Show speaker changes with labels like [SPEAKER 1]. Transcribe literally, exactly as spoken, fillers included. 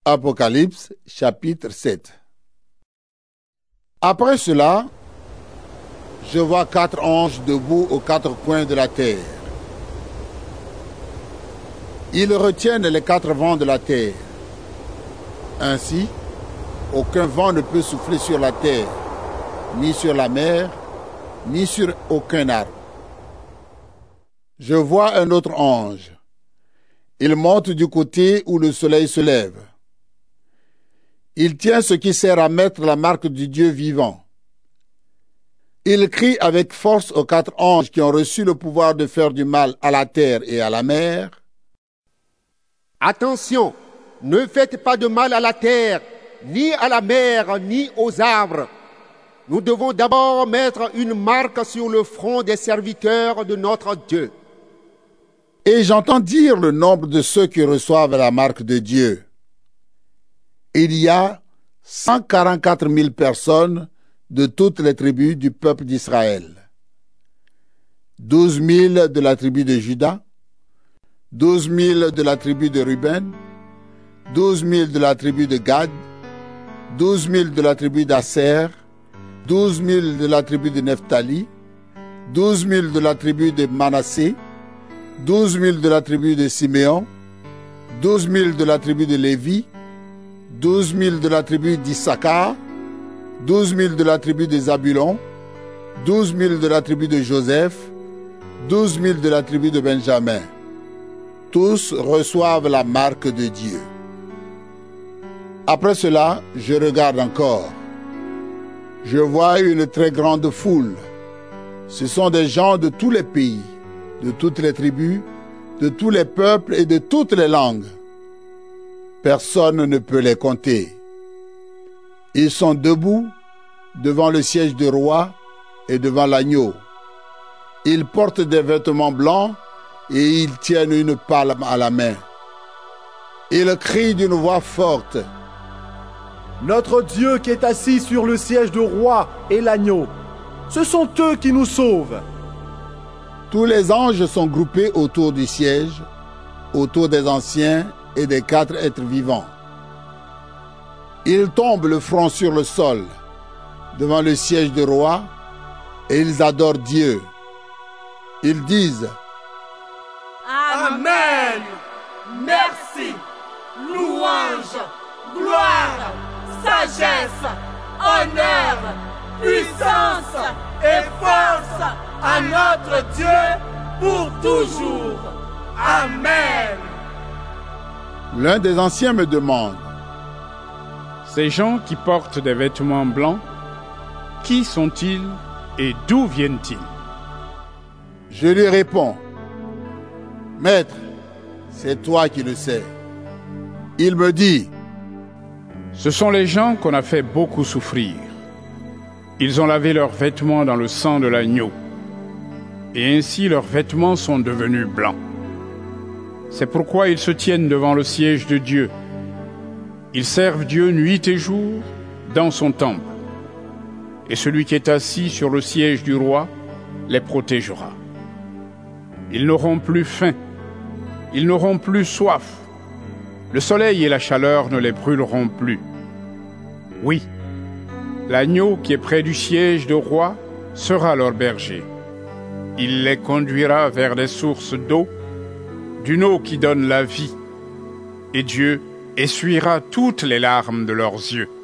[SPEAKER 1] Apocalypse chapitre sept. Après cela, je vois quatre anges debout aux quatre coins de la terre. Ils retiennent les quatre vents de la terre. Ainsi, aucun vent ne peut souffler sur la terre, ni sur la mer, ni sur aucun arbre. Je vois un autre ange. Il monte du côté où le soleil se lève. Il tient ce qui sert à mettre la marque du Dieu vivant. Il crie avec force aux quatre anges qui ont reçu le pouvoir de faire du mal à la terre et à la mer.
[SPEAKER 2] Attention, ne faites pas de mal à la terre, ni à la mer, ni aux arbres. Nous devons d'abord mettre une marque sur le front des serviteurs de notre Dieu.
[SPEAKER 1] Et j'entends dire le nombre de ceux qui reçoivent la marque de Dieu. Il y a cent quarante-quatre mille personnes de toutes les tribus du peuple d'Israël. douze mille de la tribu de Juda, douze mille de la tribu de Ruben, douze mille de la tribu de Gad, douze mille de la tribu d'Aser, douze mille de la tribu de Nephtali, douze mille de la tribu de Manassé, douze mille de la tribu de Siméon, douze mille de la tribu de Lévi, douze mille de la tribu d'Issachar, douze mille de la tribu de Zabulon, douze mille de la tribu de Joseph, douze mille de la tribu de Benjamin. Tous reçoivent la marque de Dieu. Après cela, je regarde encore. Je vois une très grande foule. Ce sont des gens de tous les pays, de toutes les tribus, de tous les peuples et de toutes les langues. Personne ne peut les compter. Ils sont debout devant le siège du roi et devant l'agneau. Ils portent des vêtements blancs et ils tiennent une palme à la main. Ils crient d'une voix forte.
[SPEAKER 3] Notre Dieu qui est assis sur le siège du roi et l'agneau, ce sont eux qui nous sauvent.
[SPEAKER 1] Tous les anges sont groupés autour du siège, autour des anciens et des quatre êtres vivants. Ils tombent le front sur le sol, devant le siège du roi, et ils adorent Dieu. Ils disent:
[SPEAKER 4] Amen, merci, louange, gloire, sagesse, honneur, puissance et force à notre Dieu pour toujours. Amen.
[SPEAKER 1] L'un des anciens me demande:
[SPEAKER 5] Ces gens qui portent des vêtements blancs, qui sont-ils et d'où viennent-ils?
[SPEAKER 1] Je lui réponds: Maître, c'est toi qui le sais. Il me dit:
[SPEAKER 5] Ce sont les gens qu'on a fait beaucoup souffrir. Ils ont lavé leurs vêtements dans le sang de l'agneau, et ainsi leurs vêtements sont devenus blancs. C'est pourquoi ils se tiennent devant le siège de Dieu. Ils servent Dieu nuit et jour dans son temple. Et celui qui est assis sur le siège du roi les protégera. Ils n'auront plus faim, ils n'auront plus soif. Le soleil et la chaleur ne les brûleront plus. Oui, l'agneau qui est près du siège du roi sera leur berger. Il les conduira vers des sources d'eau, d'une eau qui donne la vie, et Dieu essuiera toutes les larmes de leurs yeux.